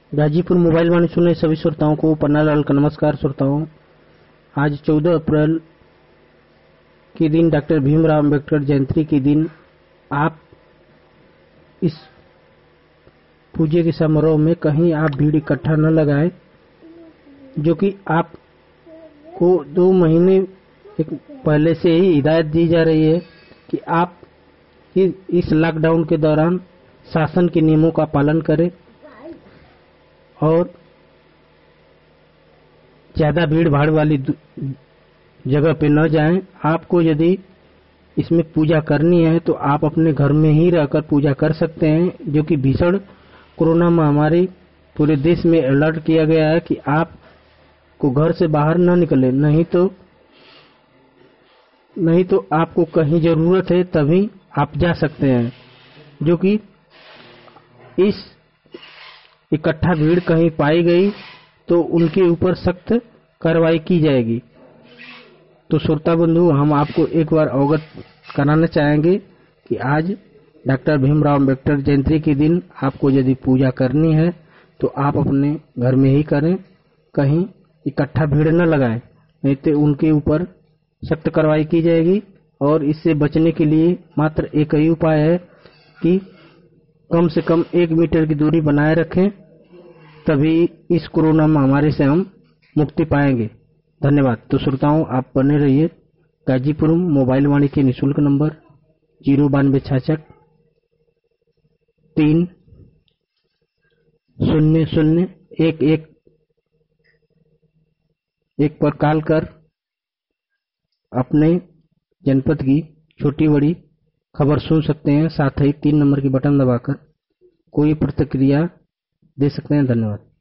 Ghazipur mobile वाणी सुनने सभी श्रोताओं को पन्नालाल का नमस्कार। श्रोताओं, आज 14 अप्रैल के दिन डॉक्टर भीमराव अंबेडकर जयंती के दिन आप इस पूजे के समारोह में कहीं आप भीड़ इकट्ठा न लगाएं, जो कि आपको 2 महीने पहले से ही हिदायत दी जा रही है कि आप इस लॉकडाउन के दौरान शासन के नियमों का पालन करें और ज्यादा भीड़ भाड़ वाली जगह पे न जाएं। आपको यदि इसमें पूजा करनी है तो आप अपने घर में ही रहकर पूजा कर सकते हैं, जो कि भीषण कोरोना महामारी पूरे देश में अलर्ट किया गया है कि आप को घर से बाहर न निकले, नहीं तो आपको कहीं जरूरत है तभी आप जा सकते हैं, जो कि इस इकट्ठा भीड़ कहीं पाई गई तो उनके ऊपर सख्त कार्रवाई की जाएगी। तो श्रोता बंधु, हम आपको एक बार अवगत कराना चाहेंगे कि आज डॉक्टर भीमराव अंबेडकर जयंती के दिन आपको यदि पूजा करनी है तो आप अपने घर में ही करें, कहीं इकट्ठा भीड़ न लगाएं, नहीं तो उनके ऊपर सख्त कार्रवाई की जाएगी। और इससे बचने के लिए मात्र एक ही उपाय है कि कम से कम 1 मीटर की दूरी बनाए रखें, तभी इस कोरोना महामारी से हम मुक्ति पाएंगे। धन्यवाद। तो श्रोताओं, आप बने रहिए गाजीपुर मोबाइल वाणी के निःशुल्क नंबर 09266 30011 पर कॉल कर अपने जनपद की छोटी बड़ी खबर सुन सकते हैं। साथ ही 3 नंबर की बटन दबाकर कोई प्रतिक्रिया दे सकते हैं। धन्यवाद।